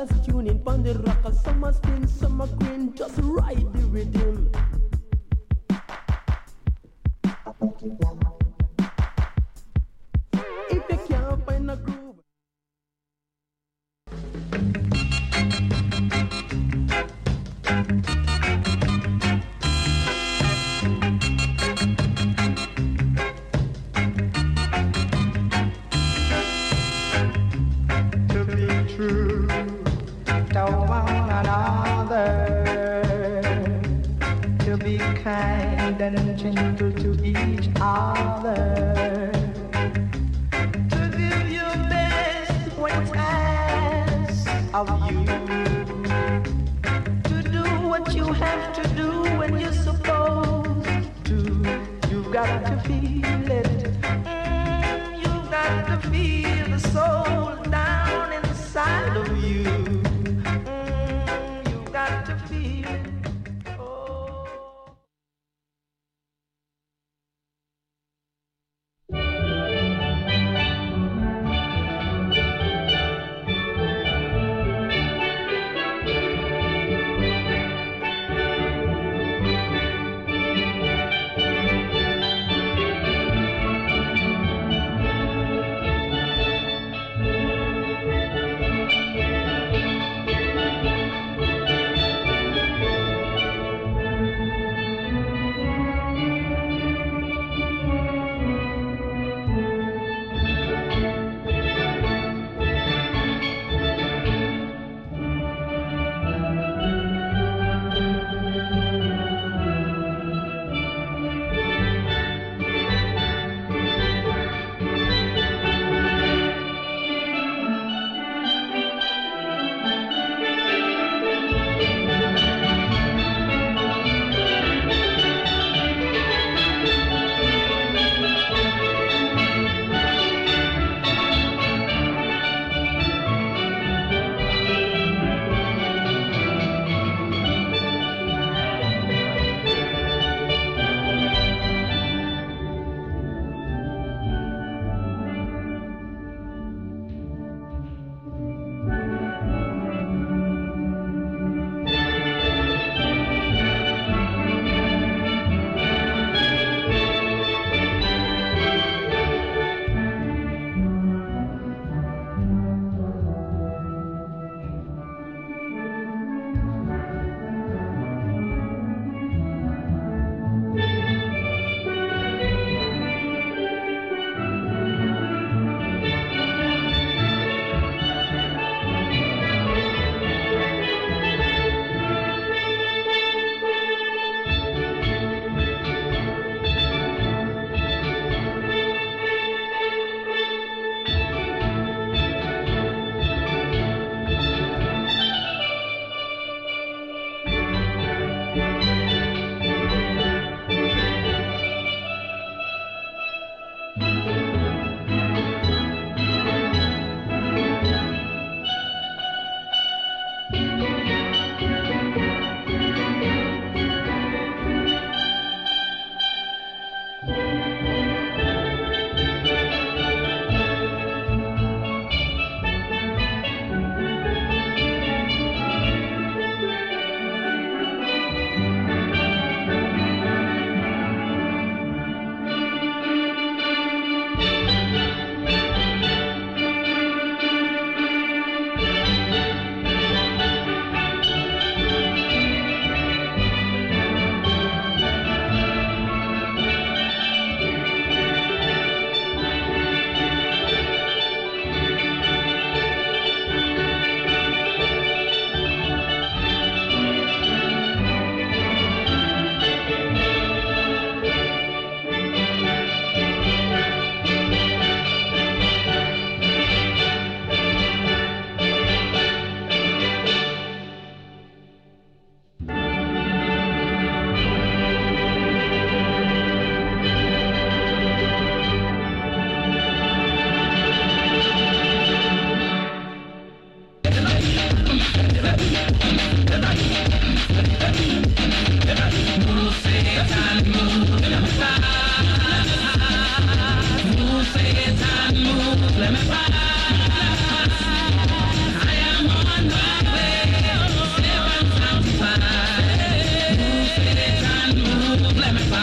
just tune in pon the rocker. Some a spin, some a grin, just ride the rhythm. If you can't find a groove. To be true to one another, to be kind and gentle to each other, to give your best when it's asked of you, to do what you have to do when you're supposed to. You've got to feel it. You've got to feel the soul down inside of you. You've got to feel it. Oh.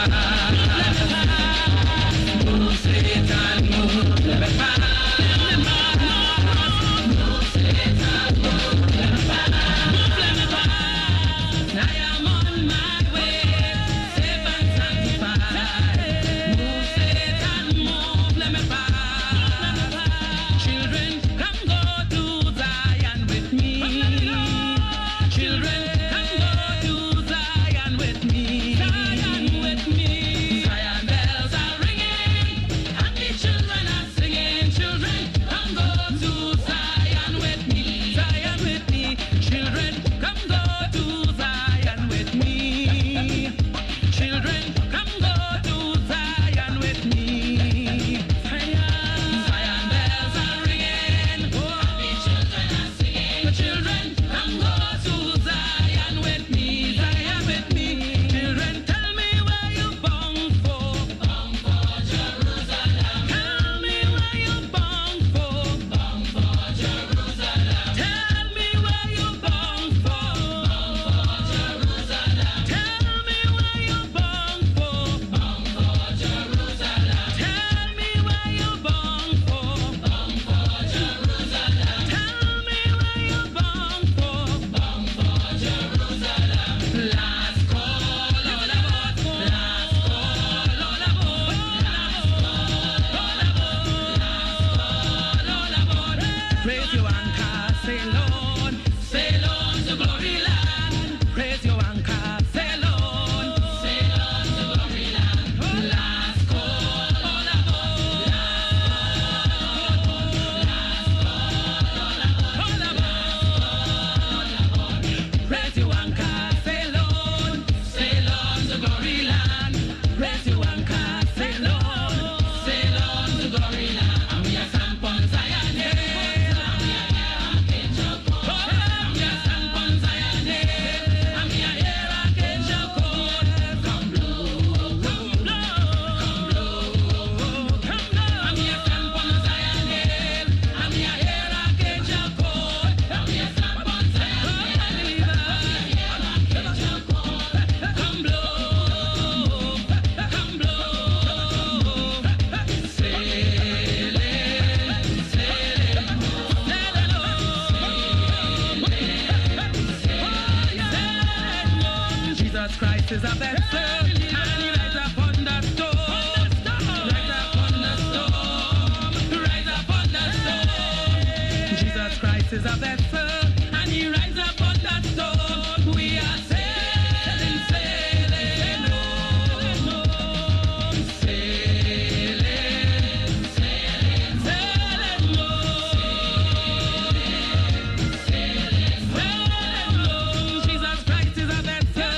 Christ is a vessel, and he rides upon the storm. Rides upon the storm. Rides upon the storm. Jesus Christ is a vessel, and he rides upon the storm. We are sailing, sailing on. Sailing, sailing, sailing on. Sailing, sailing on. Jesus Christ is a vessel.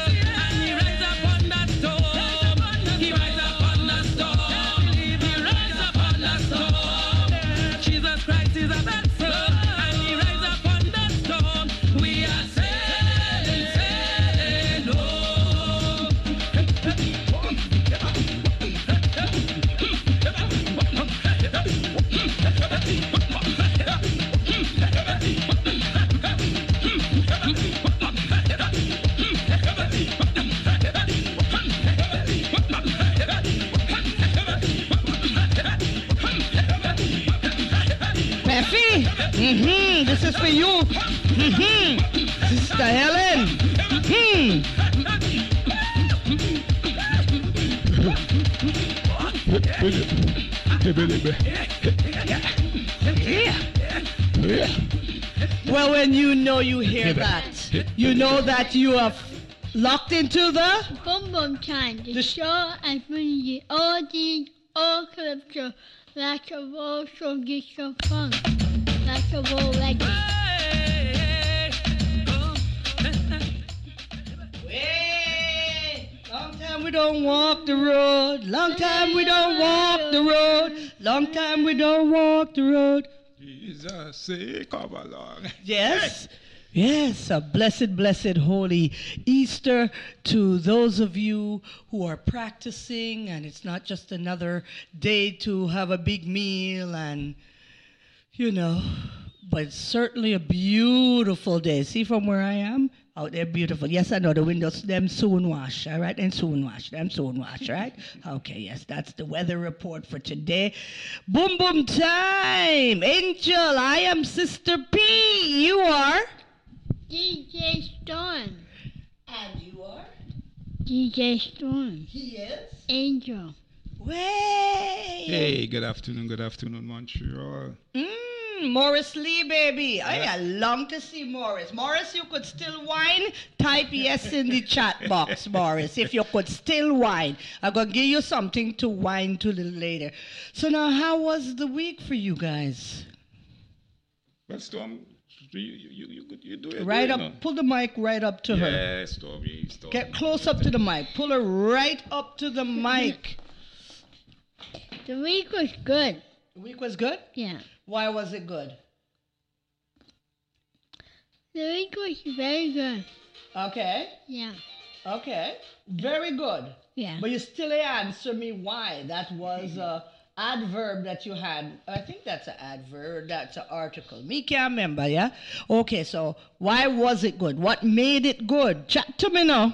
This is for you, Sister Helen. Well, when you hear that, you know that you are locked into the Boom Boom Time, the show and bring you all things, all culture, like a roll, so get your fun, like a roll reggae. Long time we don't walk the road. Long time we don't walk the road. Long time we don't walk the road. Jesus, say, come along. Yes. Yes, a blessed, holy Easter to those of you who are practicing, and it's not just another day to have a big meal and, but it's certainly a beautiful day. See from where I am? Oh, they're beautiful. Yes, I know the windows, them soon wash, all right? And soon wash, right? Okay, yes, that's the weather report for today. Boom, boom time. Angel, I am Sister P. You are? DJ Storm. And you are? DJ Storm. He is? Angel. Way. Hey, good afternoon, Montreal. Morris Lee, baby. I long to see Morris. Morris, you could still whine? Type yes in the chat box, Morris, if you could still whine. I'm going to give you something to whine to a little later. So now, how was the week for you guys? Well, Storm, you do it. Right up, pull the mic right up to her. Yeah, Stormy. Get close up to the mic. Pull her right up to the mic. The week was good. The week was good? Yeah. Why was it good? The week was very good. Okay. Yeah. Okay. Very good. Yeah. But you still answer me why. That was a adverb that you had. I think that's an adverb. That's an article. Me can't remember, yeah? Okay, so why was it good? What made it good? Chat to me now.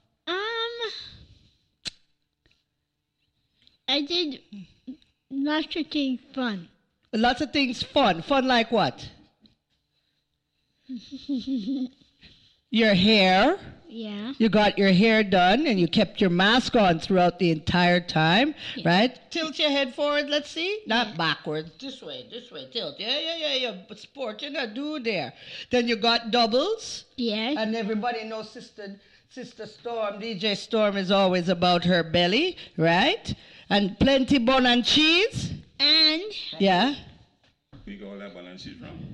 I did lots of things fun. Lots of things fun. Fun like what? Your hair. Yeah. You got your hair done and you kept your mask on throughout the entire time, right? Tilt your head forward, let's see. Not backwards. This way, tilt. Yeah. But sport, you know, do there. Then you got doubles. Yes. And everybody knows Sister Storm, DJ Storm is always about her belly, right? And plenty bun and cheese. And yeah. Where you got all that bun and cheese from?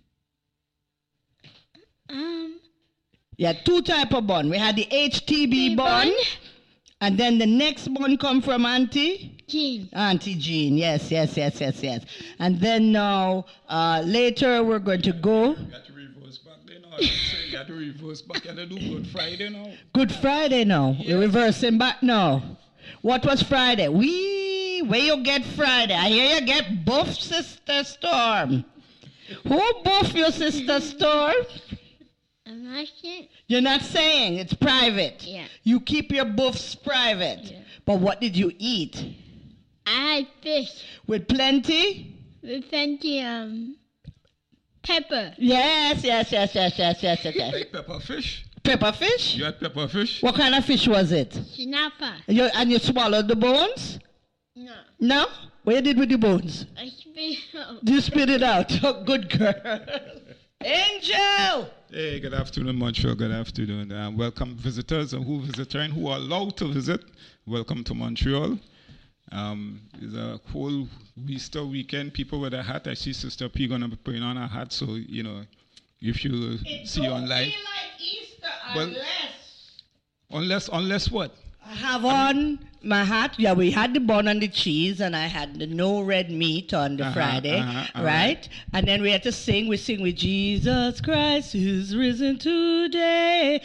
Yeah, two type of bun. We had the HTB bun. And then the next bun come from Auntie Jean. Auntie Jean, yes. And then now, later we're going to go. You got to reverse back there now. You got to reverse back. You got to do Good Friday now. Good Friday now. Yes. We're reversing back now. What was Friday? Where you get Friday? I hear you get buff, Sister Storm. Who buff your Sister Storm? I'm not saying. You're not saying. It's private. Yeah. You keep your buffs private. Yeah. But what did you eat? I had fish. With plenty? With plenty, pepper. Yes. Like pepper fish? Pepper fish? You had pepper fish? What kind of fish was it? Snapper. And you swallowed the bones? No. No? What you did with the bones? I spit out. You spit it out. Oh, good girl. Angel! Hey, good afternoon, Montreal. Good afternoon. Welcome visitors and who are allowed to visit. Welcome to Montreal. It's a whole Easter weekend. People with a hat. I see Sister P gonna be putting on a hat, so you know, if you see online. It don't feel like Easter unless what? I have on my hat. Yeah, we had the bun and the cheese, and I had the no red meat on the Friday, right? Right. And then we had to sing. We sing with Jesus Christ is risen today.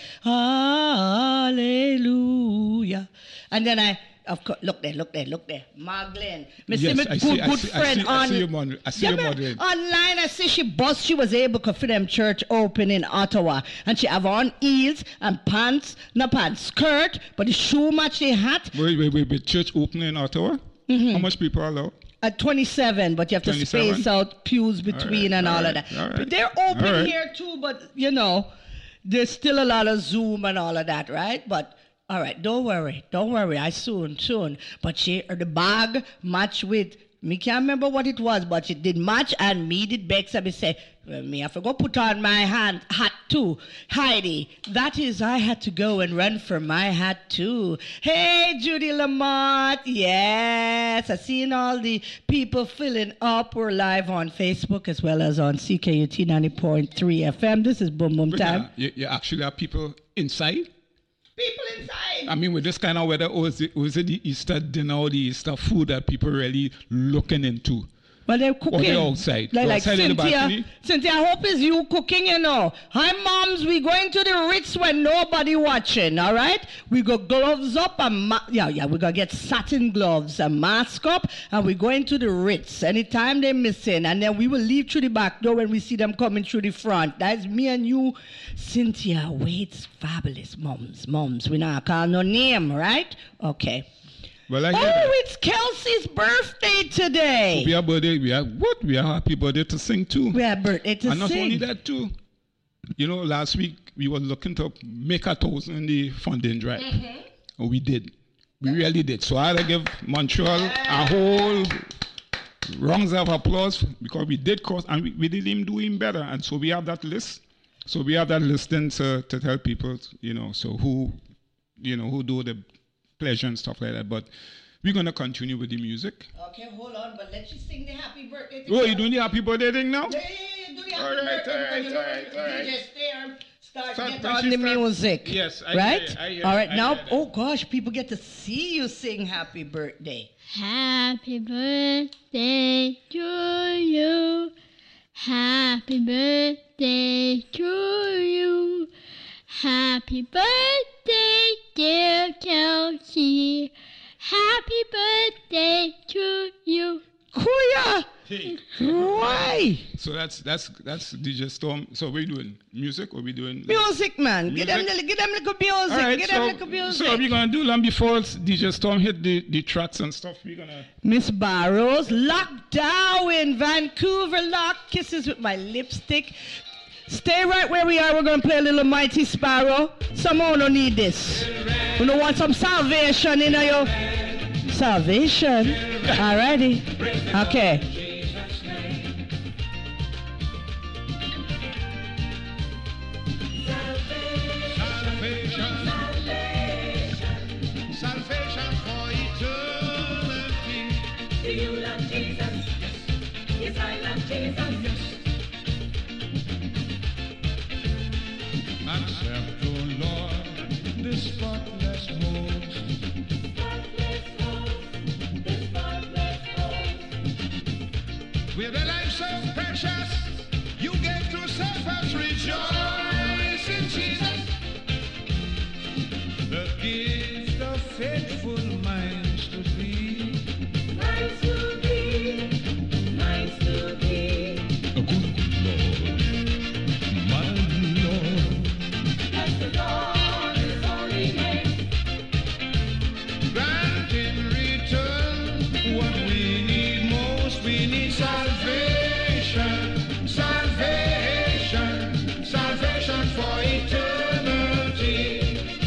Hallelujah. And then of course, look there. Marglen. Yes, I see your model. Online, I see she was able to fit them church open in Ottawa. And she have on heels and skirt, but the shoe match the hat. Wait, church open in Ottawa? Mm-hmm. How much people are allowed? At 27, but you have to 27? space out pews between all of that. All right. But they're open here too, but you know, there's still a lot of Zoom and all of that, right? But all right, don't worry. I soon. But the bag match with me can't remember what it was, but it did match and me did Bex and me say, well, me have to go put on my hat too. Heidi, that is I had to go and run for my hat too. Hey, Judy Lamont. Yes, I seen all the people filling up. We're live on Facebook as well as on CKUT 90.3 FM. This is Boom Boom Time. You actually have people inside? People inside. I mean, with this kind of weather, was it the Easter dinner or the Easter food that people really looking into? But they're cooking. Or they're outside. Like Outside in the Cynthia. balcony? Cynthia, I hope it's you cooking, you know. Hi, moms. We going to the Ritz when nobody watching, all right? We got gloves up and we got to get satin gloves and mask up, and we're going to the Ritz anytime they're missing, and then we will leave through the back door when we see them coming through the front. That's me and you. Cynthia, wait's fabulous, moms. We not call no name, right? Okay. Well, it's Kelsey's birthday today. So we have birthday. We have what? We have happy birthday to sing too. We have birthday to sing. And not only that too. You know, last week we were looking to make 1,000 in the funding drive. And we did. We really did. So I had to give Montreal a whole rounds of applause because we did cost and we did him do him better. And so we have that list. So we have that list then to tell people, you know, so who do the pleasure and stuff like that. But we're going to continue with the music. Okay, hold on, but let's just sing the happy birthday. Oh, you doing the happy birthday thing now? Yeah, do the happy birthday. All right. DJ start So get on the music. Yes, I right? hear you. All right, now, oh gosh, people get to see you sing happy birthday. Happy birthday to you. Happy birthday to you. Happy birthday, dear Kelsey. Happy birthday to you. Kuya! Hey. Why? So that's DJ Storm. So we're doing music or we doing Music, man. Music? Give them little music. All right, Give them little music. So we're gonna do long before DJ Storm hit the tracks and stuff. We're gonna Miss Barrows, locked down in Vancouver, lock kisses with my lipstick. Stay right where we are. We're going to play a little Mighty Sparrow. Someone don't need this. We don't want some salvation in your salvation. Alrighty. Okay. Salvation for eternity. Do you love Jesus? Yes, I love Jesus. Yes. Accept, O Lord, this spotless host. This spotless host. With a life so precious, you gave to suffer. Rejoice in Jesus. The gift of faithful minds to be. Minds to be. Minds to be. A good Lord, my Lord. Bless the Lord, His holy name. Grant in return what we need most. We need salvation, salvation, salvation for eternity.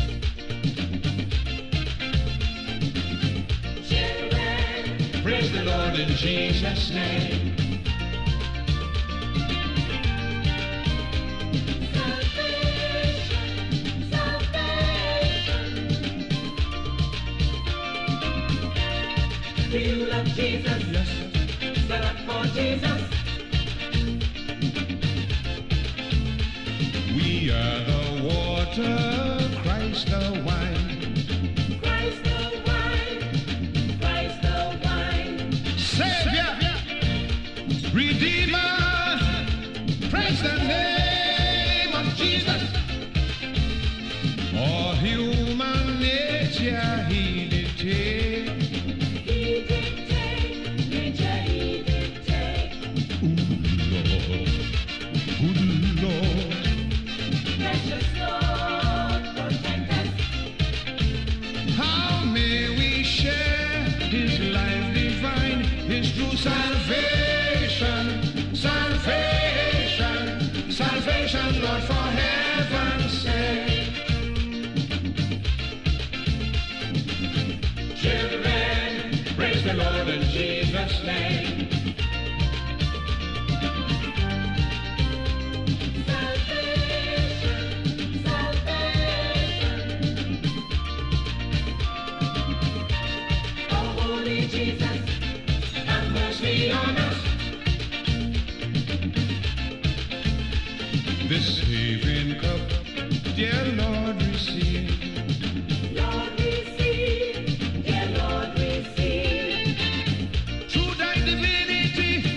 Children, praise the Lord in Jesus' name. Do you love Jesus? Yes. Stand up for Jesus. We are the water, Christ the wine. Christ the wine. Christ the wine. Savior, Redeemer, praise the name of Jesus. All human nature He did take. Salvation, salvation, salvation, Lord, for heaven's sake. Children, praise the Lord in Jesus' name. Salvation, salvation. Oh, holy Jesus, have mercy on us. This saving cup, dear Lord, receive. Lord, receive. Dear Lord, receive. Through thy divinity,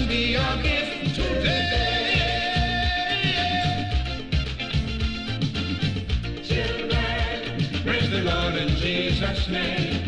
be your gift today. Children, praise the Lord in Jesus' name.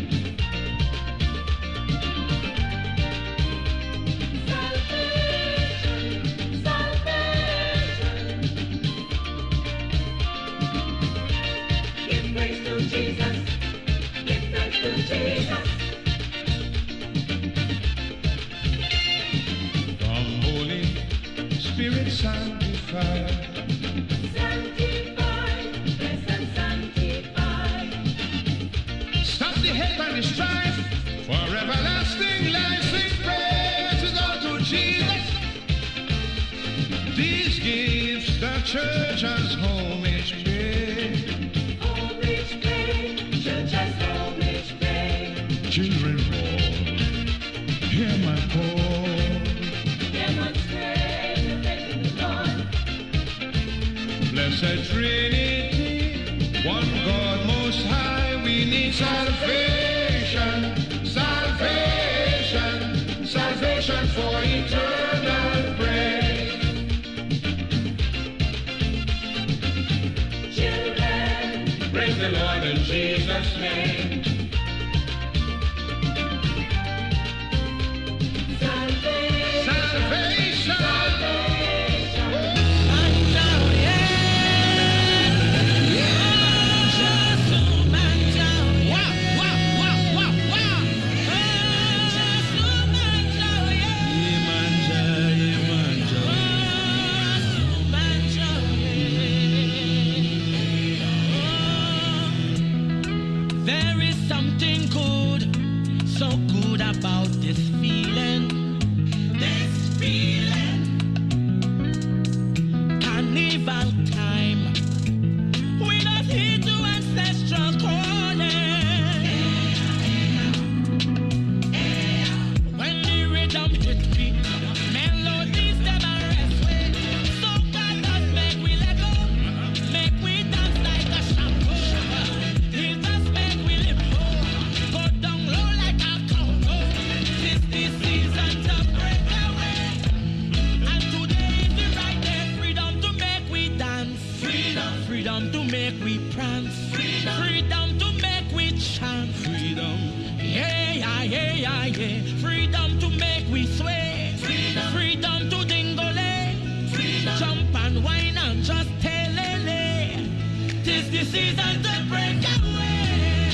Spirit sanctify, Sanctify, bless and sanctify. Stop the hate and the strife, for everlasting life sing praises unto Jesus. These gifts the church has homage pay. Homage pay, church has homage pay. Children all, hear my call. Blessed Trinity, one God most high, we need salvation, salvation, salvation for eternal praise. Children, Praise the Lord in Jesus' name. salvation, Salvation. There is something good, so good about this feeling. This feeling. Carnival time. We not heed to ancestral calling. When the rhythm hit me, melodies them arrest me. So God does make we let go, make we dance like a shampoo. He just make we live low, go down low like a cow. This the season to break away, and today is the right day. Freedom to make we dance, freedom, freedom to make we prance, freedom, freedom to make we chant, freedom, yeah, yeah, yeah, yeah, yeah. Freedom to make we sway, freedom, freedom to dingole, freedom, jump and whine and just tell it. Tis the season to break away.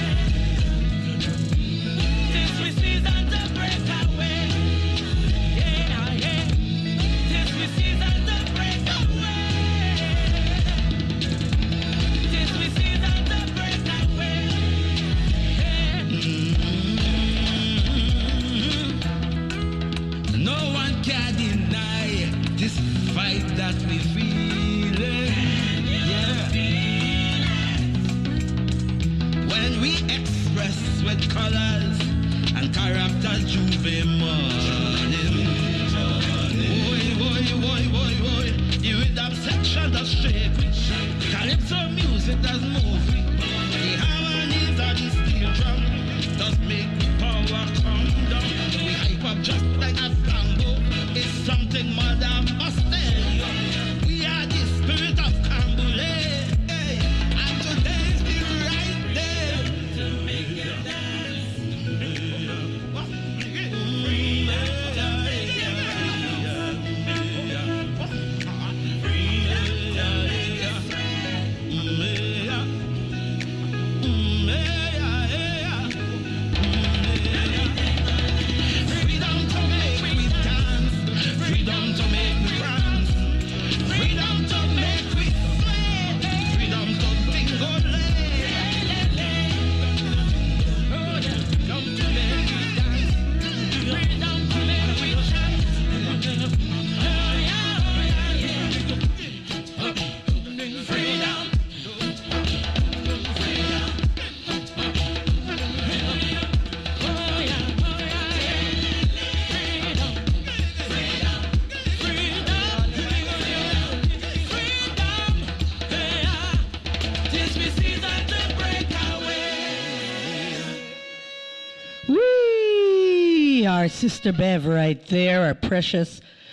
Tis the season to break away. Yeah, yeah. Tis the season to break away. Tis the season to break away. No one can deny this fight that we feel. Yeah. When we express with colors and characters, Juve morning. Boy, boy, boy, boy, boy. The rhythm section does shake. Calypso music does move. The harmonies of the steel drum does make the power come down. We hype up just like a tango. It's something mother must tell you. We are the spirit of Cambule. Hey, and today's the right day to make you dance. Freedom to make we dance, freedom to make we prance, freedom to make we sway, freedom to tingle. Freedom to make we dance, freedom to make we chant. Freedom. Whee! Our sister Bev right there, our precious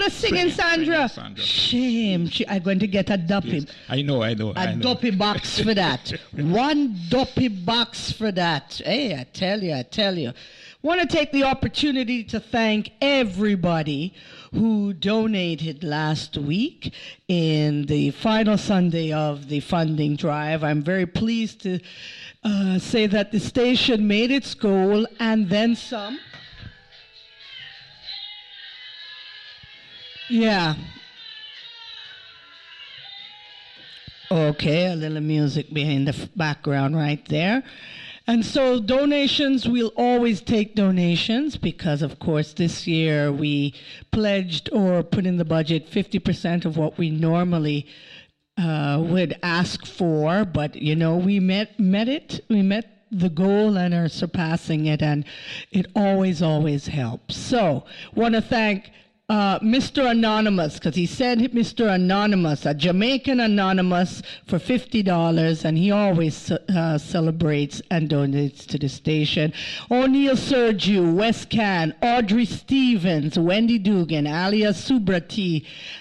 was singing, Sandra. Shame. I'm going to get a duppy. Yes. I know. A duppy box for that. One duppy box for that. Hey, I tell you. Want to take the opportunity to thank everybody who donated last week in the final Sunday of the funding drive. I'm very pleased to say that the station made its goal and then some. Yeah. Okay, a little music behind the background right there. And so donations, we'll always take donations because, of course, this year we pledged or put in the budget 50% of what we normally would ask for. But, you know, we met it. We met the goal and are surpassing it, and it always helps. So want to thank Mr. Anonymous, because he said Mr. Anonymous, a Jamaican Anonymous, for $50, and he always celebrates and donates to the station. O'Neill Sergiu, Wes Can, Audrey Stevens, Wendy Dugan, Alia Subrati,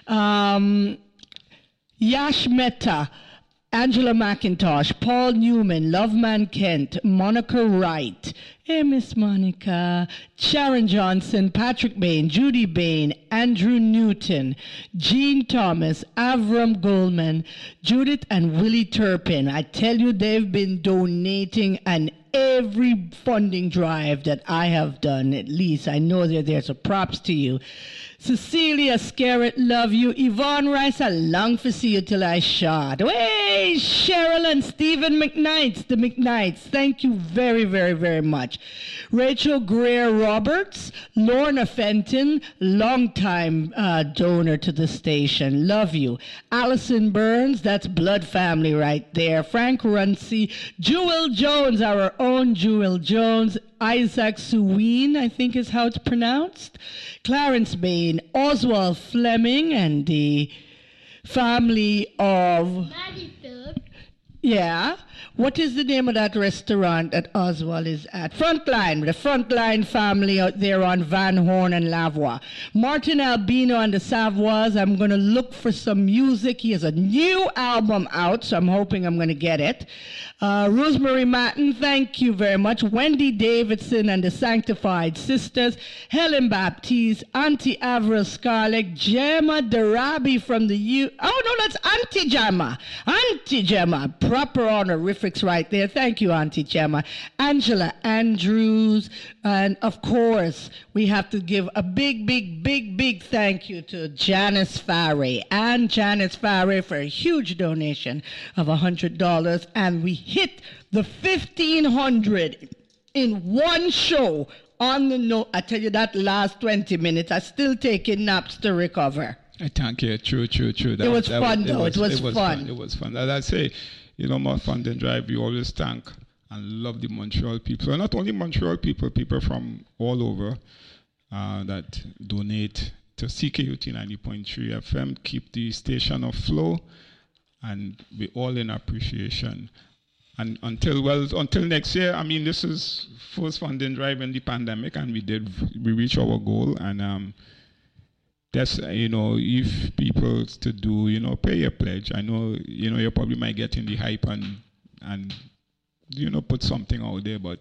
Yash Mehta, Angela McIntosh, Paul Newman, Loveman Kent, Monica Wright, hey Miss Monica, Sharon Johnson, Patrick Bain, Judy Bain, Andrew Newton, Jean Thomas, Avram Goldman, Judith and Willie Turpin. I tell you, they've been donating, and every funding drive that I have done, at least I know they're there, so props to you. Cecilia Scarrett, love you. Yvonne Rice, I long for see you till I shot. Hey, Cheryl and Stephen McKnights, the McKnights, thank you very, very, very much. Rachel Greer Roberts, Lorna Fenton, longtime donor to the station, love you. Allison Burns, that's blood family right there. Frank Runcie, Jewel Jones, our own Jewel Jones, Isaac Suween, I think is how it's pronounced, Clarence Bain, Oswald Fleming, and the family of... Maddie Phillips. Yeah. What is the name of that restaurant that Oswald is at? Frontline, the Frontline family out there on Van Horn and Lavoie. Martin Albino and the Savoys, I'm going to look for some music. He has a new album out, so I'm hoping I'm going to get it. Rosemary Matten, thank you very much. Wendy Davidson and the Sanctified Sisters. Helen Baptiste, Auntie Avril Scarlett, Gemma Darabi from the Oh, no, that's Auntie Gemma. Auntie Gemma, proper honorifics right there. Thank you, Auntie Gemma. Angela Andrews, and of course, we have to give a big thank you to Janice Farray and Janice Farray for a huge donation of $100, and we hit the 1,500 in one show on the note. I tell you, that last 20 minutes, I still taking naps to recover. I thank you. True. It was fun, though. It was fun. It was fun. As I say, you know, my funding drive, we always thank and love the Montreal people. And not only Montreal people, people from all over that donate to CKUT 90.3 FM, keep the station afloat, and we all in appreciation. And until next year, I mean, this is first funding drive in the pandemic, and we reached our goal. And that's, you know, if people to do, you know, pay your pledge. I know, you know, you probably might get in the hype and you know, put something out there, but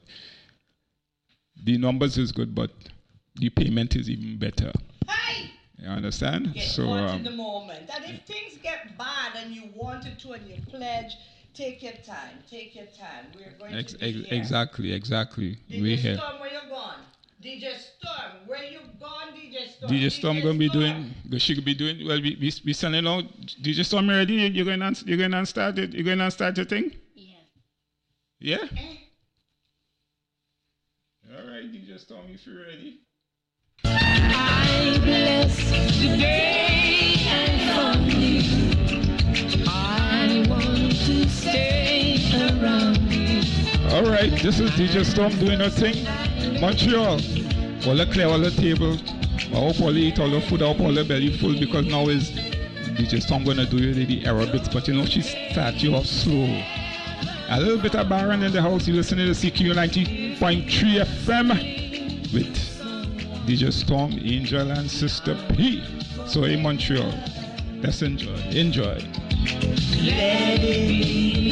the numbers is good, but the payment is even better. Hey! You understand? Get so caught in the moment. And if things get bad and you wanted to and you pledge, take your time. We're going to be here. Exactly. DJ Storm, where you gone? DJ Storm, where you gone, DJ Storm? DJ Storm gonna be doing. She could be doing. Well, we sending out. DJ Storm ready? You're going to start it. You're going to start your thing. Yeah. All right, DJ Storm, if you're ready. I bless the day and from you. I want to stay around you. All right, this is DJ Storm doing her thing. Montreal, all the clear, all the table. I hope all eat all the food, I hope all the belly full, because now is DJ Storm gonna do the aerobics, but you know she start you off slow. A little bit of Baron in the house. You listening to CQ 90.3 FM with DJ Storm, Angel, and Sister P. So in Montreal, let's enjoy. Enjoy. Let it be.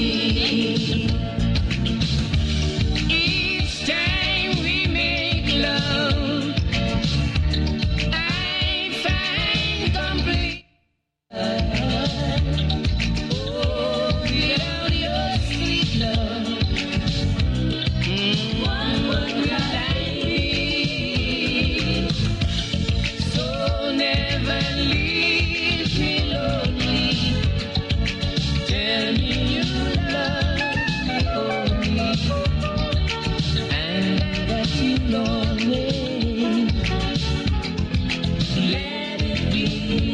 Each time we make love, I find complete. Oh, without your sweet love, what would I be? So never leave me lonely. Tell me you love me only, and that you'll always let it be.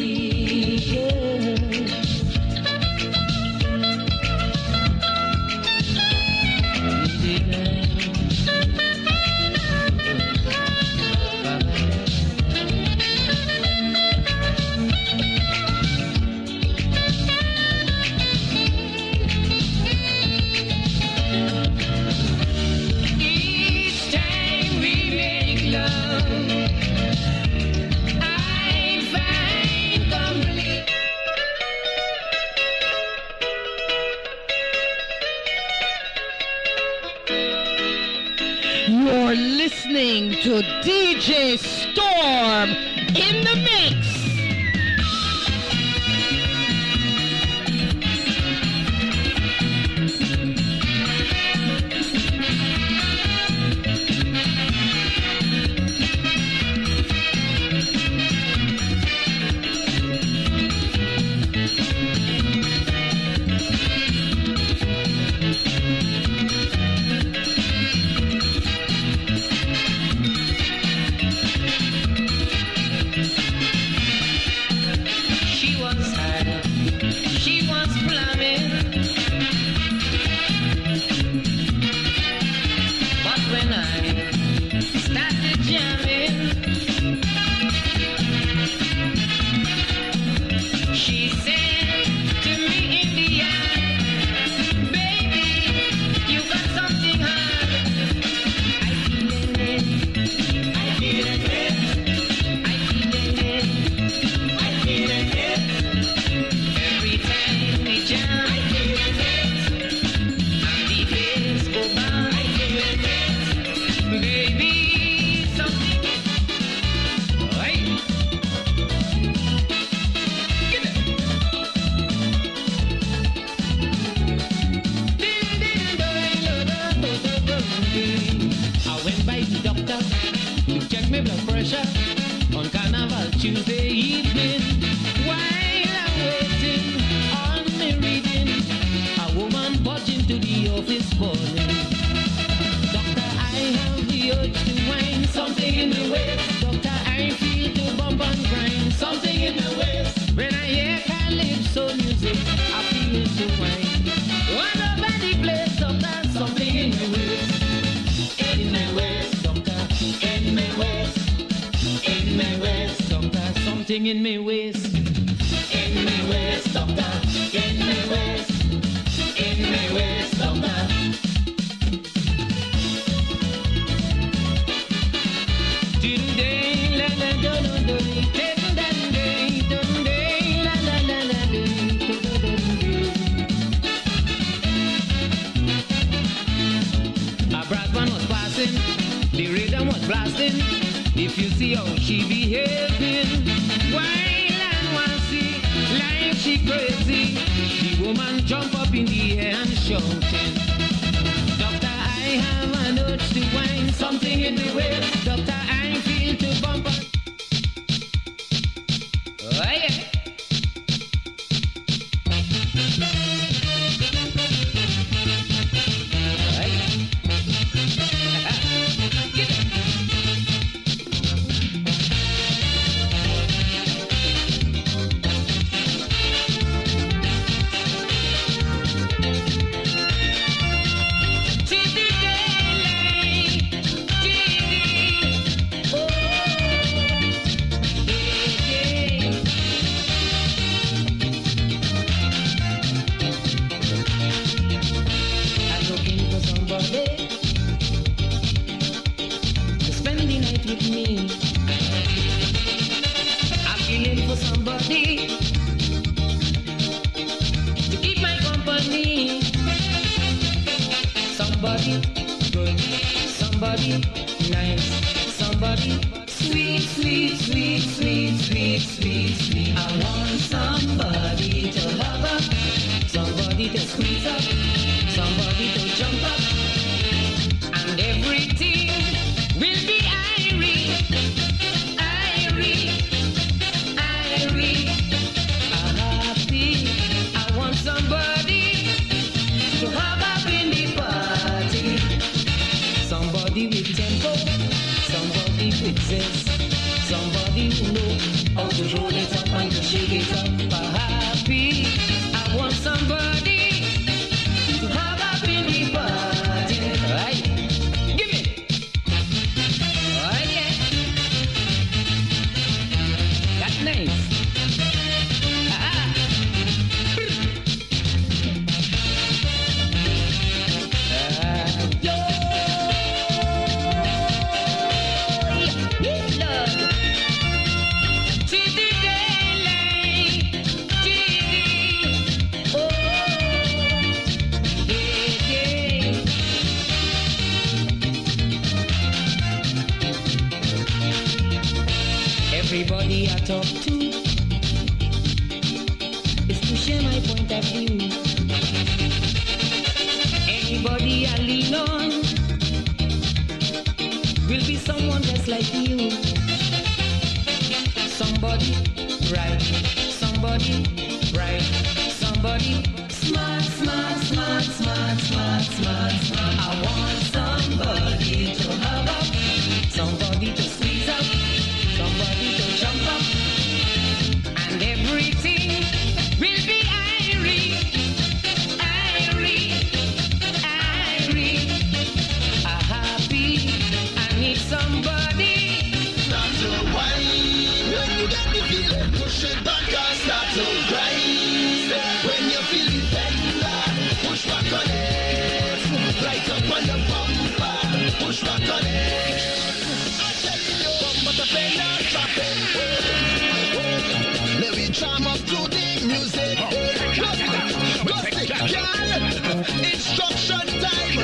Each time we make love, I find complete. You're listening to DJ Storm in the mix. She was high, she was flaming, but when I started jamming, she said to me in the yard, baby, you got something hard. I feeling it, I feeling it, I feeling it, I feeling it. Every time we jam, I feeling it, and the days go by, I feeling it, baby, something. Hey. Get it. I went by the doctor to check my blood pressure on Carnival Tuesday evening. While I'm waiting on my reading, a woman barged into the office calling. Doctor, I have the urge to whine, something in the waist. Doctor, I feel to bump and grind, something in the waist. When I hear calypso music, I feel to whine. All over the place, doctor, something in the waist. In my waist, doctor, in my waist. In my waist, doctor, something in my waist. In my waist, doctor, in my waist. In my waist, doctor. Today, la la do do do, today, la la la la do, do do do do. A brass band was passing, the rhythm was blasting. If you see how she behaving, while and one see like she crazy, the woman jump up in the air and shouting, Doctor, I have an urge to whine, something in the waist. Doctor, I feel to bump up. Oh yeah. Get it. See the daylight Somebody good, somebody nice, somebody sweet, sweet, sweet, sweet, sweet, sweet, sweet. I want somebody to hug up, somebody to squeeze up, somebody to jump up, and everything will be airy, airy, airy, happy. I want somebody to hug up in the party, somebody with tempo, somebody with zest, somebody who know how to roll it up and to shake it up. Happy. I want somebody to hug up in the party. Right? Give me. Oh yeah. That's nice. Everybody I talk to is to share my point of view. Anybody I lean on will be someone just like you. Somebody right, somebody right, somebody smart, smart, smart, smart, smart, smart, smart. I want somebody to hug up, somebody to squeeze up, somebody to jump up, and everything will be airy, airy, airy, happy. I need somebody. Start to whine when you get the feeling. Push it back and start to grind. When you feel it tender, push back on it. Right up on your bumper, push back on it. I tell you, bumper the fender, drop it. Let me jam up to the music. Go stick, girl. Instruction time.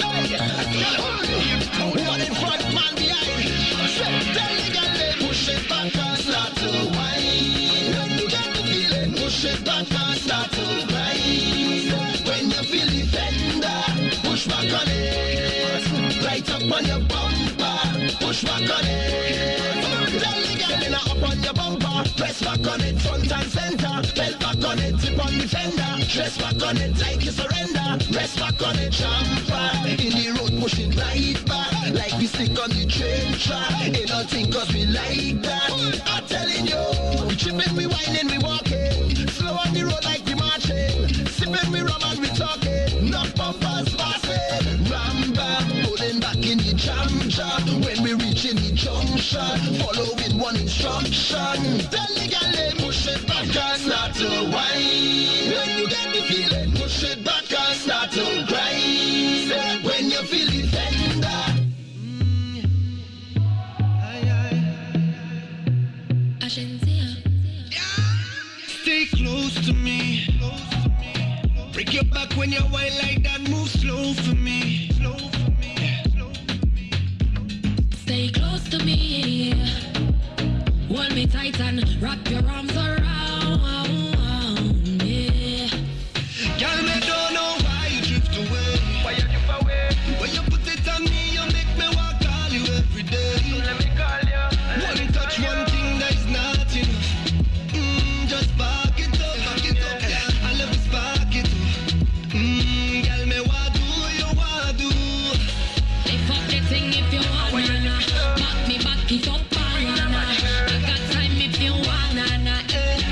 One in front, man behind. Tell the girl they push it back and start to whine. When you get the feeling, push it back and start to grind. When you feel the fender, push back on it. Right up on your bumper, push back on it. Tell the girl in up on your bumper, press back on it, front and center. Belt back on it, tip on the fender. Dress back on it like you surrender. Rest back on it, jumper. In the road pushing right back, like we stick on the train track. Ain't nothing cause we like that. I'm telling you, we tripping, we whining, we walking. Slow on the road like we marching. Sipping, we rum and we talking. Knock bumpers passing. Ram bam, pulling back in the jam jam. When we reach in the junction, following one instruction. Tell the girl they push it back and start to whine. When you get the feeling, push it back and start to grind. When you feel the tender. Stay close to me. Break your back when you whine like that. Move slow for me. Stay close to me. Hold me tight and wrap your arms around. Yeah. Girl, me don't know why you drift away. Why you drift away? When you put it on me, you make me want to call you every day. So let me call you. One touch, one thing that is not enough. Just spark it up, yeah. I love to spark it up. Girl, me what do you want to do? Lift up the thing if you want, back me back it up, banana. I got time if you want,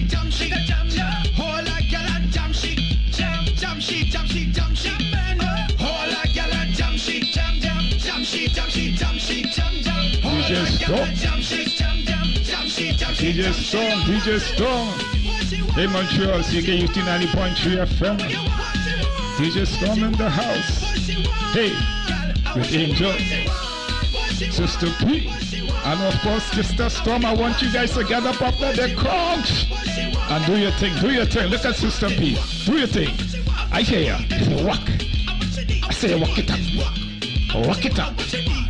All a gal a jam shit, jam shit, jam shit, jam shit. All a gal a jam shit, jam shit, jam shit, jam shit, jam. All a gal a jam shit, jam shit, jam shit. DJ Storm. Hey Montreal, CKUT 90.3 FM. DJ Storm in the house. Hey, with Angel, Sister P, and of course Sister Storm. I want you guys to get up after the crunch and do your thing. Look at Sister P. Do your thing. I hear ya. Say walk. I say walk it up. Walk it up.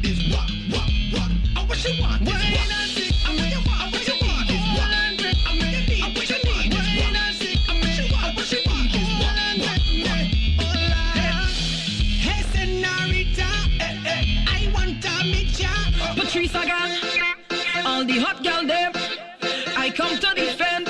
Patrice again, all the hot girl them, I come to defend.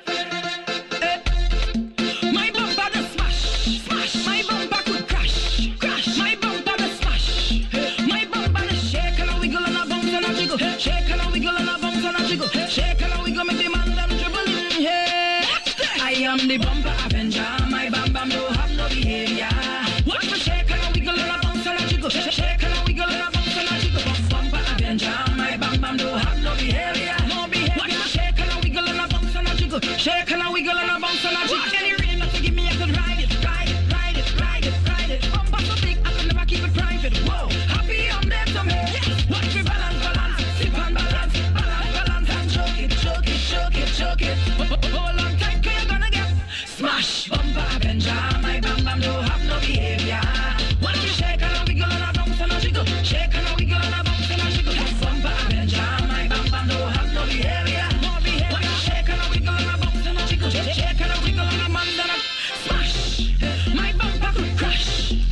My bumper the smash, my bumper could crash, my bumper the smash, my bumper the shake and a wiggle and a bounce and a jiggle, shake and a wiggle and a bounce and a jiggle, shake and a wiggle make the man them dribble in here. I am the bumper avenger, my bam bam don't have no behavior. Watch me shake and a wiggle and a bounce and a jiggle, shake and a wiggle and a bounce and a jiggle. My bam bam don't have no behavior. Watch me shake and a wiggle and a bounce and a jiggle. Shake and a wiggle and a bounce and a jiggle. Any rhythm that you give me, I could ride it. Bumper so big, I could never keep it private. Whoa, happy I'm there to me. Watch me balance, sip and balance, and choke it. Hold on tight, 'cause you're gonna get smash. Bumper avenger, my bam bam don't have no behavior. Watch me shake and a wiggle and a bounce and a jiggle. Shake and a wiggle and a bounce and a jiggle. Bumper avenger, my bam bam don't have no behavior. Watch me shake and a wiggle and a bounce and a jiggle. Shake and a wiggle and a man and a smash. My bumper could crash.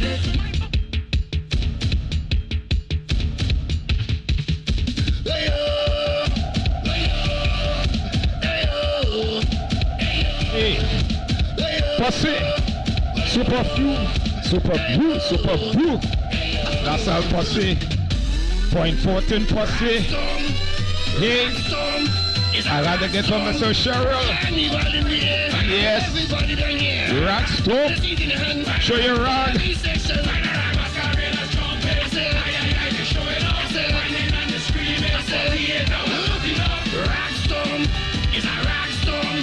Hey, Posse, Super Few. That's our Posse. Point 14 Posse. Hey, I gotta get from Mr. Cheryl. Yes. Rock stop. Show your rag. Rockstorm is a rockstorm.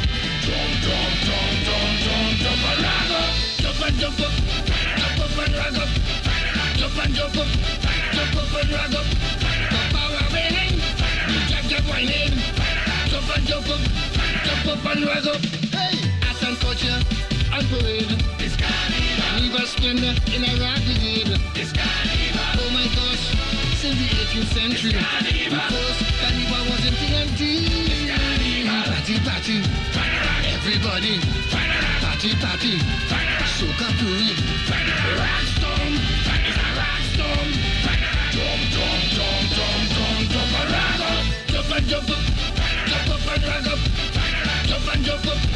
Jump and jump up and rag up. Jump and jump up and rag up. Power winning, jump whining. Jump and rag up. Hey, art and culture and parade. Carnival splendor in a rock brigade. Oh my gosh, since the 18th century. Because carnival was in TNT. Party, everybody. Party, soca puri. Rockstorm is a rockstorm. Jump and rag up. Jump and jump up and rag up. Jump and jump up.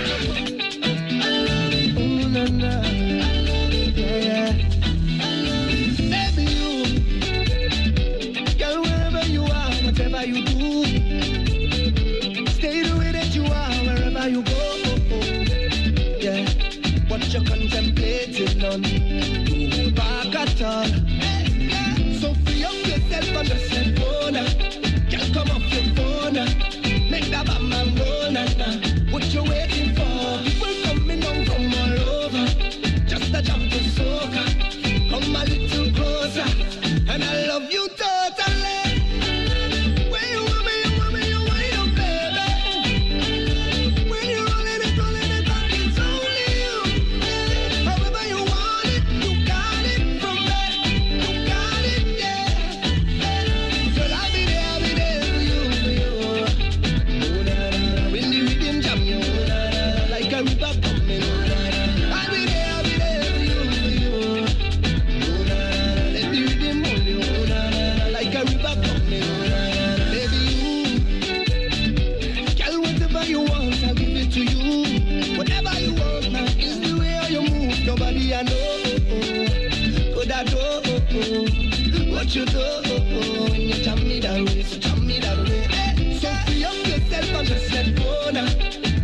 Ooh, na, na. Yeah. Baby, you, girl, wherever you are, whatever you do, stay the way that you are, wherever you go. Yeah, what you're contemplating on, don't back at all. So free up yourself on the cell phone. Just come off your phone. Make that bam bam roll. What you waiting for? People coming down from all over. Just a jump to soca. Come a little closer, and I love you totally. When you want me, you want it up, baby. When you're rolling it, it's only you. However you want it, you got it from me. You got it, yeah. Girl, I'll be there for you. Oh, na, na, when the rhythm jam you, like a river coming. I'll be there for you. Oh, na, let the rhythm hold you. Like a river coming. Baby, you, girl, whatever you want, I'll give it to you. Whatever you want, now is the way how you move. Nobody I know. Could I do what you do when you jam me that way? So jam me that way. So free up yourself on the cell phone.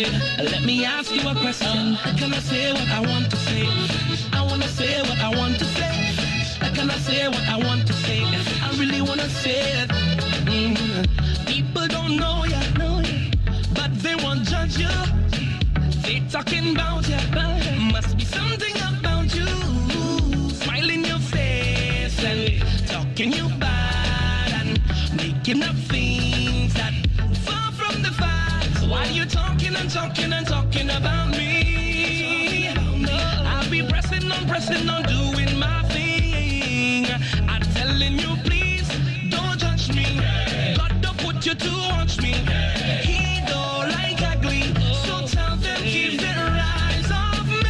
say, let me ask you a question. Can I say what I want to say? I wanna say what I want to say. Can I say what I want to say? I really wanna say it. People don't know ya, but they won't judge you. They talking about ya, must be something about you. Smile in your face and talking you bad and making up things that far from the facts. Why you talking and talking and talking about me? I'll be pressing on, doing my thing. I'm telling you, please don't judge me. God don't put you to watch me. He don't like ugly, so tell them keep their eyes off me.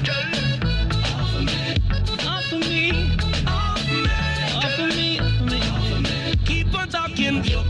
Off of me, off me, off of me, off of me, off of me. Keep on talking. Yo,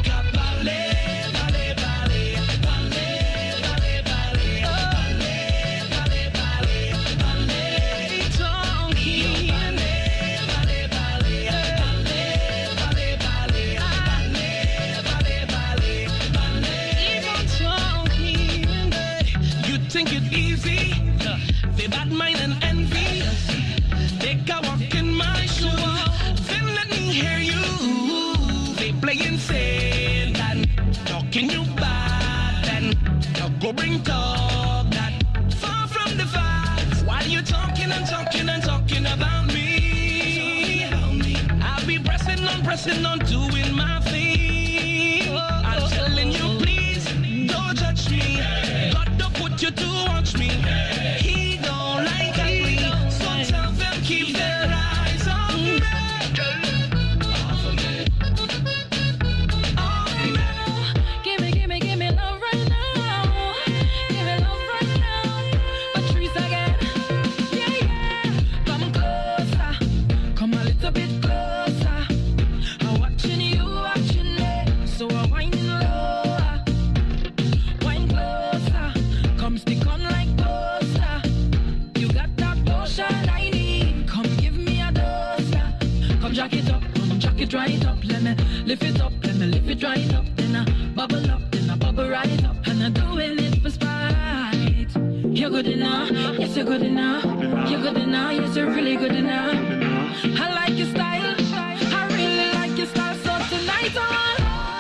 think it easy, they bad mind and envy. Take a walk in my shoes, then let me hear you. They playing sad and talking you bad and go bring talk that far from the facts. Why you talking and talking and talking about me? I'll be pressing on, doing my thing. I'm telling you, please don't judge me. Put you to watch me. He don't like ugly, so tell them keep their eyes on me. Give me love right now. Give me love right now. Patrice again. Yeah. Come closer. Come a little bit closer. I'm watching you, watching me. So I'm winding lower. Wind closer. Come stick on like poster. You got that potion I need. Come give me a dose. Come jack it up, come jack it right up. Let me lift it up, let me lift it right up. Then I bubble up, then I bubble right up. And I'm doing it for spite. You're good enough, yes you're good enough. You're good enough, yes you're really good enough. I like your style, I really like your style. So tonight I want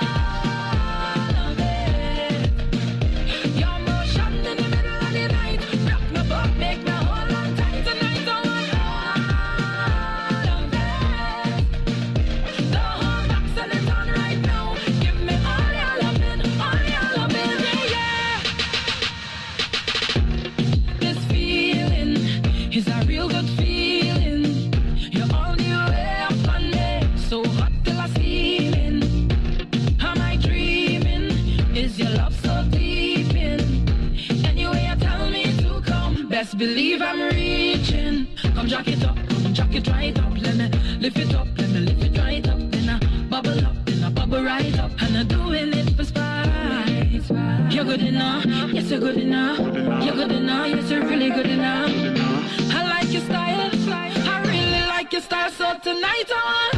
believe I'm reaching. Come jack it up, come jack it right up. Let me lift it up, let me lift it right up. Then I bubble up, then I bubble right up. And I'm doing it for spite. You're good enough, yes you're good enough. You're good enough, yes you're really good enough. I like your style, I really like your style. So tonight I want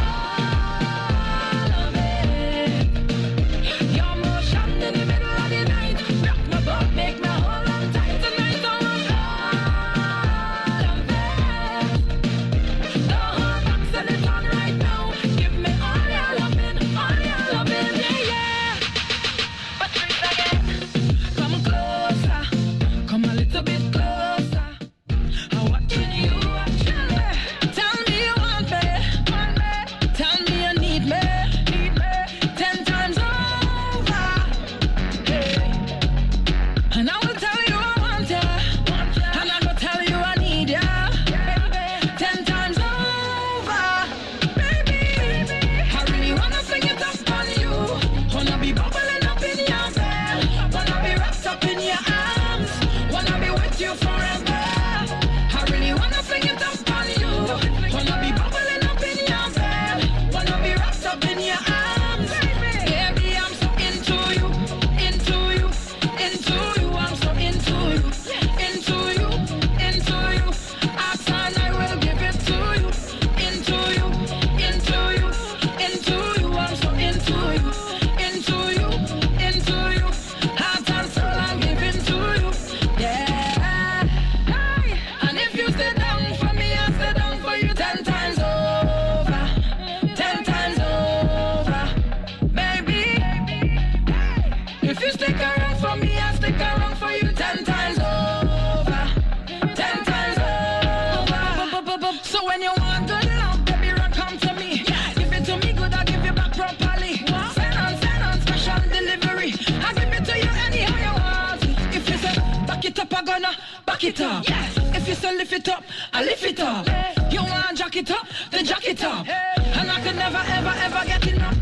say lift it up, I lift it up. You want jack it up, then jack it up. And I could never, ever, ever get enough.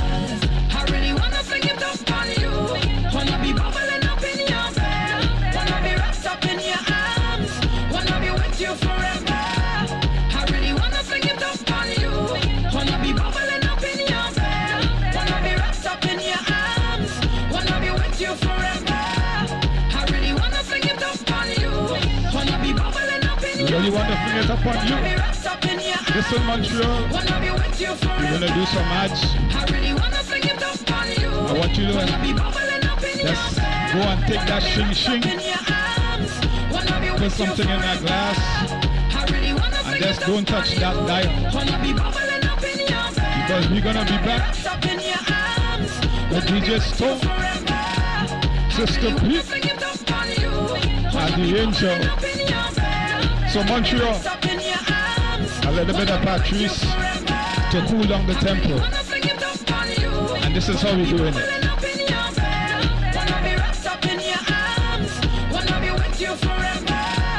I really wanna fling it up on you. Wanna be bubbling up in your bed. Wanna be wrapped up in your arms. Wanna be with you forever. I really wanna fling it up on you. Wanna be bubbling up in your bed. Wanna be wrapped up in your arms. Wanna be with you forever. I really wanna fling it up on you. Wanna be bubbling up in your Really want to fling it up on you? Listen, Montreal, wanna be with you forever. we're gonna do some ads. I really wanna fling it up on you. I want you to Wanna be bubbling up in your just bed. go and take that shing shing, In your arms. Wanna be put with you something in that forever. glass, I really wanna and fling just it don't up touch on that you. dial, Wanna be bubbling up in your bed. because we're gonna be back Wrapped up in your arms. with Wanna be DJ with you Stone, forever. Sister I really wanna Pete, fling it up on you. and Wanna the be Angel. bubbling up in your bed. So Montreal, Wrapped up in your arms. a little bit of Patrice to cool down the tempo. Wanna fling it up on you. And this is how we're doing it. Bubbling up in your bed. Wanna be wrapped up in your arms. Wanna be with you forever.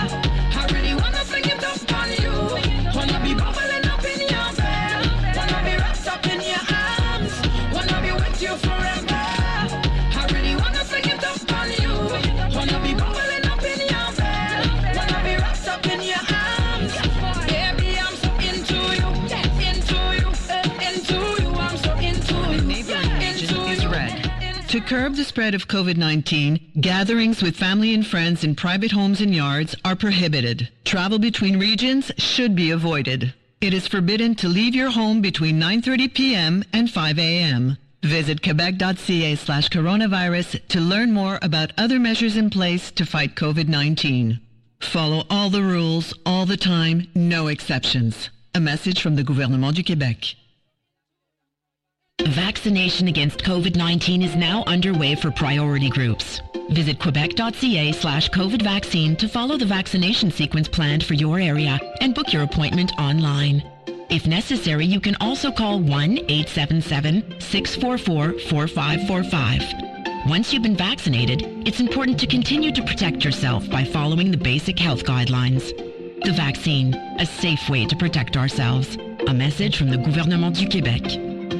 I really wanna fling it up on you. Wanna be bubbling up in your bed. Wanna be wrapped up in your arms. Wanna be with you forever. I really wanna fling it up on you. Wanna be bubbling up in your bed. Wanna be wrapped up in your arms. Baby, I'm so into you, into you, into you. I'm so into you. Neighboring region is red. To curb the spread of COVID-19, gatherings with family and friends in private homes and yards are prohibited. Travel between regions should be avoided. It is forbidden to leave your home between 9:30 p.m. and 5 a.m. Visit quebec.ca/coronavirus to learn more about other measures in place to fight COVID-19. Follow all the rules, all the time, no exceptions. A message from the Gouvernement du Québec. Vaccination against COVID-19 is now underway for priority groups. Visit quebec.ca/COVID vaccine to follow the vaccination sequence planned for your area and book your appointment online. If necessary, you can also call 1-877-644-4545. Once you've been vaccinated, it's important to continue to protect yourself by following the basic health guidelines. The vaccine, a safe way to protect ourselves. A message from the Gouvernement du Québec.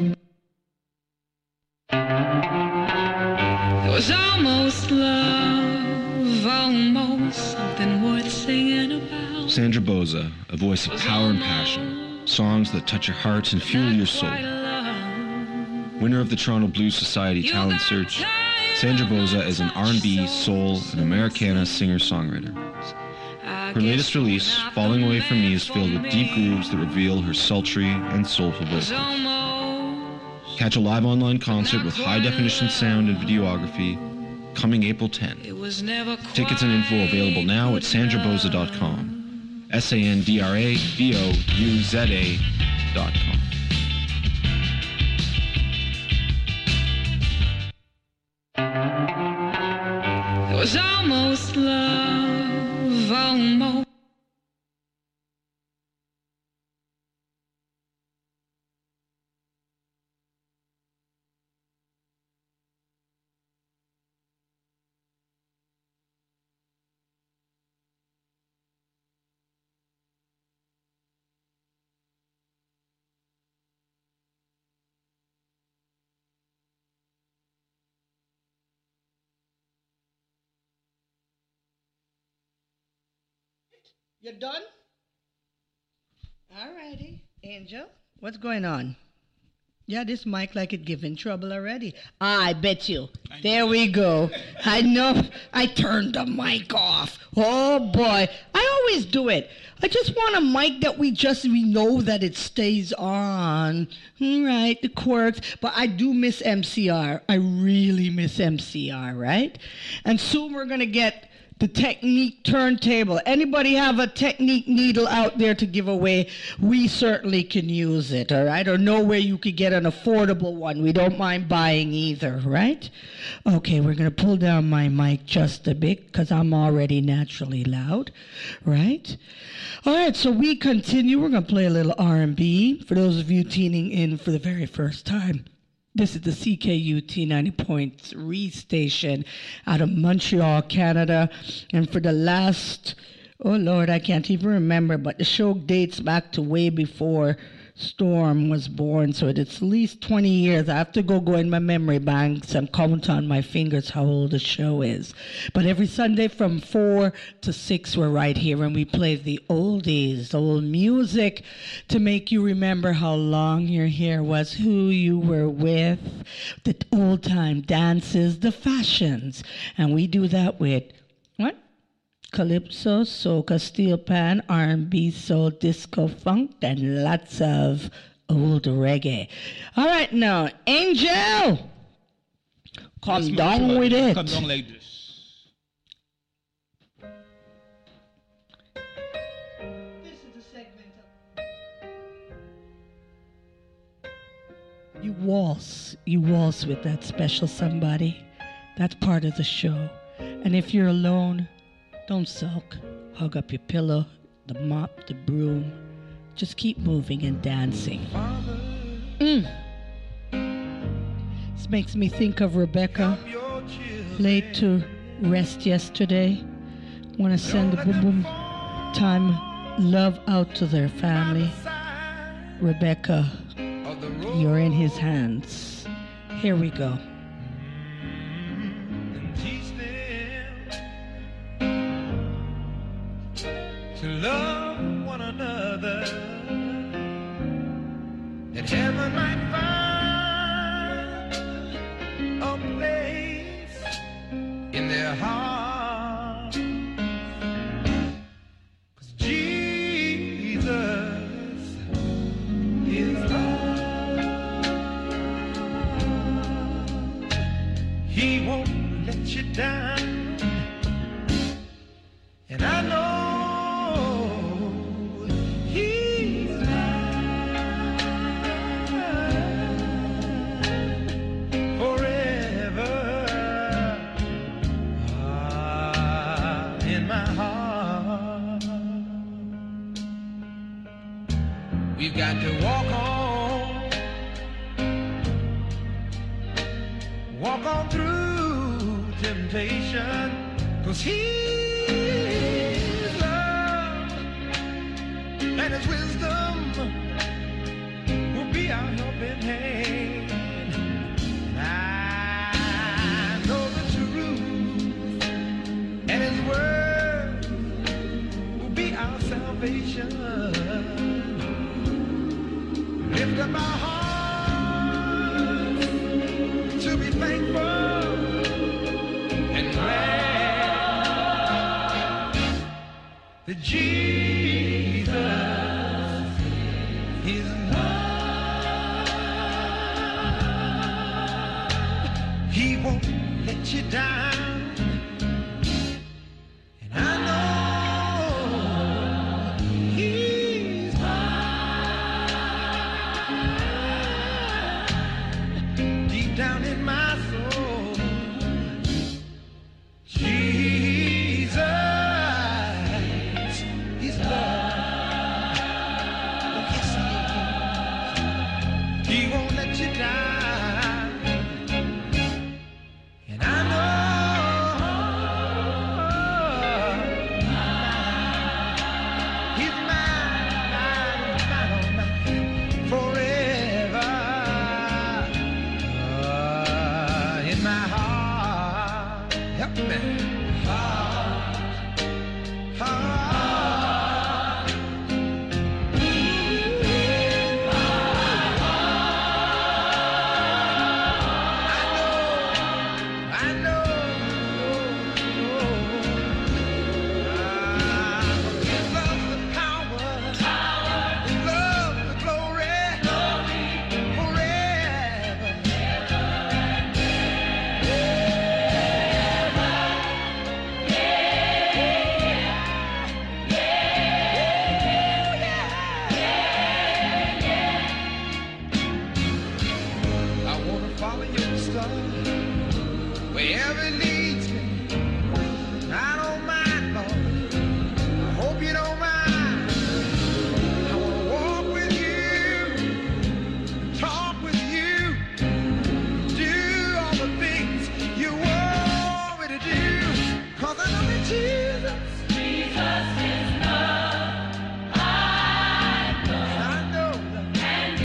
It was almost love, almost something worth singing about. Sandra Boza, a voice of power and passion. Songs that touch your heart and fuel your soul. Winner of the Toronto Blues Society Talent Search, Sandra Boza is an R&B, soul, and Americana singer-songwriter. Her latest release, Falling Away From Me, is filled with deep grooves that reveal her sultry and soulful vocals. Catch a live online concert with high-definition sound and videography coming April 10. Tickets and info available now at sandraboza.com. SANDRABOUZA.com. It was almost love, almost. You're done? All righty. Angel, what's going on? Yeah, this mic like it giving trouble already. I bet you. There we go. I know. I turned the mic off. Oh, boy. I always do it. I just want a mic that we know that it stays on. All right, the quirks. But I do miss MCR. I really miss MCR, right? And soon we're going to get the Technique turntable. Anybody have a Technique needle out there to give away? We certainly can use it, all right? Or know where you could get an affordable one. We don't mind buying either, right? Okay, we're going to pull down my mic just a bit because I'm already naturally loud, right? All right, so we continue. We're going to play a little R&B for those of you tuning in for the very first time. This is the CKUT 90.3 station out of Montreal, Canada. And for the last Oh, Lord, I can't even remember, but the show dates back to way before Storm was born, so it's at least 20 years. I have to go in my memory banks and count on my fingers how old the show is. But every Sunday from 4 to 6, we're right here, and we play the oldies, old music to make you remember how long your hair was, who you were with, the old-time dances, the fashions. And we do that with, what? Calypso, soca, steel pan, R&B, soul, disco, funk, and lots of old reggae. All right, now, Angel, come down with it. Come down like this. This is the segment of... You waltz with that special somebody. That's part of the show. And if you're alone, don't sulk. Hug up your pillow, the mop, the broom. Just keep moving and dancing. This makes me think of Rebecca, laid to rest yesterday. Want to send a boom boom time love out to their family. Rebecca, you're in his hands. Here we go. To love one another, that heaven might find a place in their heart. 'Cause Jesus is love. He won't let you down, and I know we've got to walk on through temptation, 'cause His love and His wisdom will be our helping hand. And I know the truth, and His word will be our salvation. Lift up our hearts to be thankful and glad that Jesus is love. He won't let you down.